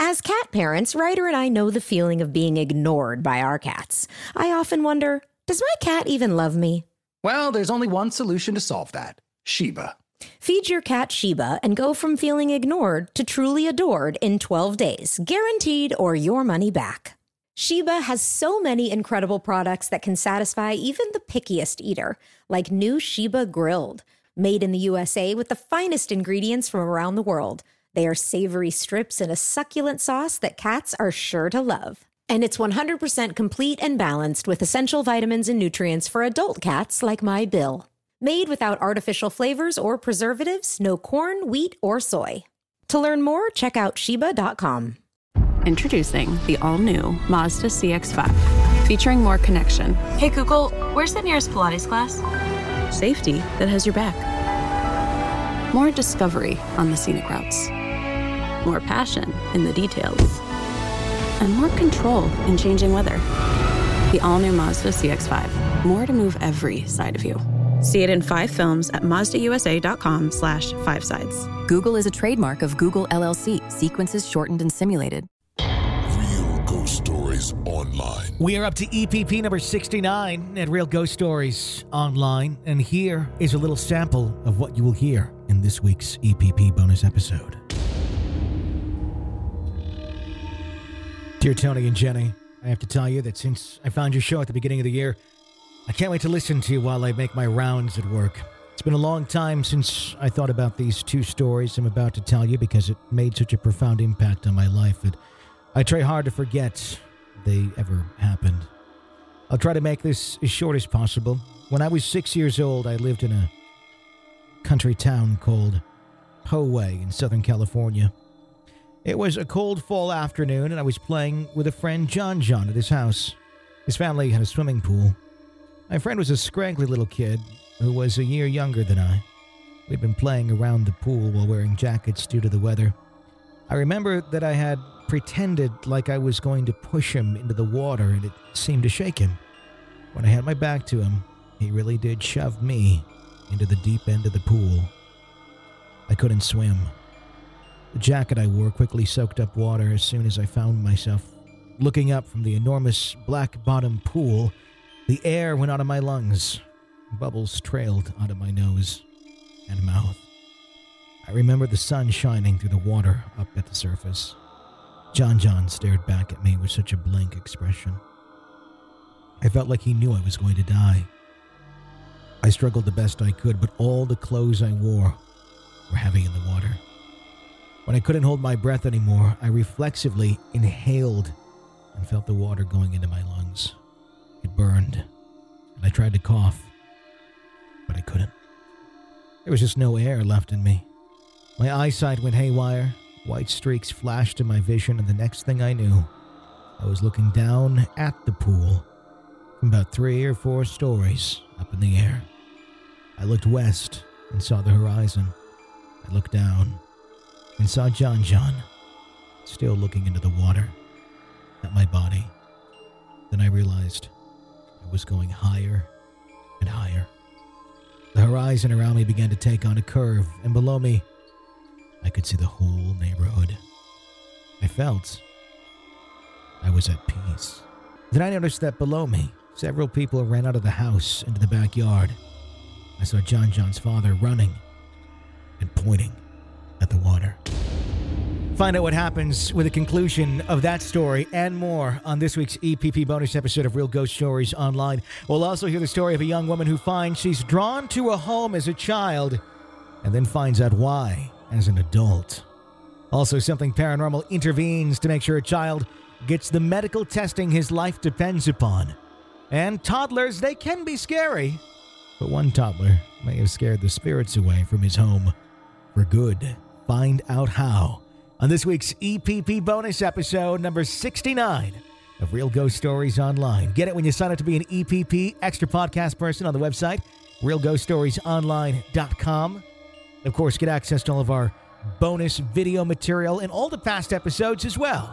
As cat parents, Ryder and I know the feeling of being ignored by our cats. I often wonder, does my cat even love me? Well, there's only one solution to solve that. Sheba. Feed your cat Sheba and go from feeling ignored to truly adored in 12 days, guaranteed or your money back. Sheba has so many incredible products that can satisfy even the pickiest eater, like new Sheba Grilled, made in the USA with the finest ingredients from around the world. They are savory strips in a succulent sauce that cats are sure to love. And it's 100% complete and balanced with essential vitamins and nutrients for adult cats like my Bill. Made without artificial flavors or preservatives, no corn, wheat, or soy. To learn more, check out Sheba.com. Introducing the all-new Mazda CX-5, featuring more connection. Hey Google, where's the nearest Pilates class? Safety that has your back. More discovery on the scenic routes. More passion in the details. And more control in changing weather. The all-new Mazda CX-5. More to move every side of you. See it in 5 films at MazdaUSA.com/5sides. Google is a trademark of Google LLC. Sequences shortened and simulated. Real Ghost Stories Online. We are up to EPP number 69 at Real Ghost Stories Online, and here is a little sample of what you will hear in this week's EPP bonus episode. Dear Tony and Jenny, I have to tell you that since I found your show at the beginning of the year, I can't wait to listen to you while I make my rounds at work. It's been a long time since I thought about these 2 stories I'm about to tell you because it made such a profound impact on my life that I try hard to forget they ever happened. I'll try to make this as short as possible. When I was 6 years old, I lived in a country town called Poway in Southern California. It was a cold fall afternoon, and I was playing with a friend, John, at his house. His family had a swimming pool. My friend was a scraggly little kid who was a year younger than I. We'd been playing around the pool while wearing jackets due to the weather. I remember that I had pretended like I was going to push him into the water, and it seemed to shake him. When I had my back to him, he really did shove me into the deep end of the pool. I couldn't swim. The jacket I wore quickly soaked up water as soon as I found myself looking up from the enormous black-bottom pool. The air went out of my lungs. Bubbles trailed out of my nose and mouth. I remember the sun shining through the water up at the surface. John stared back at me with such a blank expression. I felt like he knew I was going to die. I struggled the best I could, but all the clothes I wore were heavy in the water. When I couldn't hold my breath anymore, I reflexively inhaled and felt the water going into my lungs. It burned, and I tried to cough, but I couldn't. There was just no air left in me. My eyesight went haywire. White streaks flashed in my vision, and the next thing I knew, I was looking down at the pool from about 3 or 4 stories up in the air. I looked west and saw the horizon. I looked down and saw John, still looking into the water, at my body. Then I realized I was going higher and higher. The horizon around me began to take on a curve, and below me, I could see the whole neighborhood. I felt I was at peace. Then I noticed that below me, several people ran out of the house into the backyard. I saw John's father running and pointing at the water. Find out what happens with the conclusion of that story and more on this week's EPP bonus episode of Real Ghost Stories Online. We'll also hear the story of a young woman who finds she's drawn to a home as a child and then finds out why as an adult. Also, something paranormal intervenes to make sure a child gets the medical testing his life depends upon. And toddlers, they can be scary, but one toddler may have scared the spirits away from his home for good. Find out how on this week's EPP bonus episode number 69 of Real Ghost Stories Online. Get it when you sign up to be an EPP extra podcast person on the website, realghoststoriesonline.com. Of course, get access to all of our bonus video material and all the past episodes as well.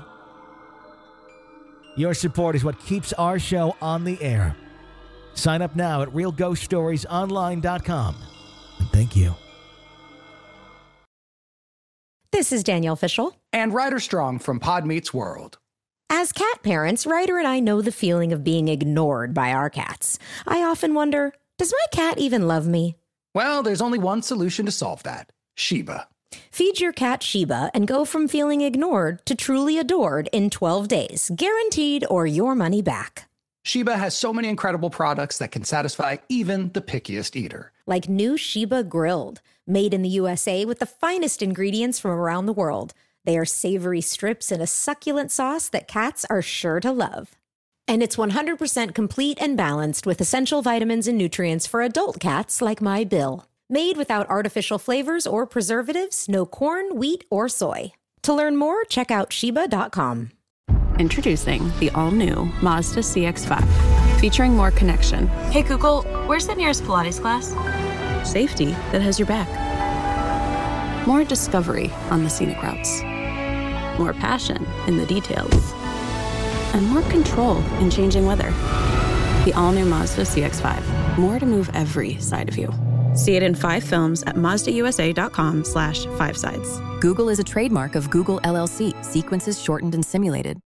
Your support is what keeps our show on the air. Sign up now at realghoststoriesonline.com. And thank you. This is Danielle Fishel. And Ryder Strong from Pod Meets World. As cat parents, Ryder and I know the feeling of being ignored by our cats. I often wonder, does my cat even love me? Well, there's only one solution to solve that. Sheba. Feed your cat Sheba and go from feeling ignored to truly adored in 12 days, guaranteed or your money back. Sheba has so many incredible products that can satisfy even the pickiest eater. Like new Sheba Grilled, made in the USA with the finest ingredients from around the world. They are savory strips in a succulent sauce that cats are sure to love. And it's 100% complete and balanced with essential vitamins and nutrients for adult cats like my Bill. Made without artificial flavors or preservatives, no corn, wheat, or soy. To learn more, check out Sheba.com. Introducing the all-new Mazda CX-5, featuring more connection, Hey Google, where's the nearest Pilates class? safety that has your back, more discovery on the scenic routes, more passion in the details, and more control in changing weather. The all-new Mazda CX-5, more to move every side of you. See it in 5 films at MazdaUSA.com/5sides. Google is a trademark of Google LLC. Sequences shortened and simulated.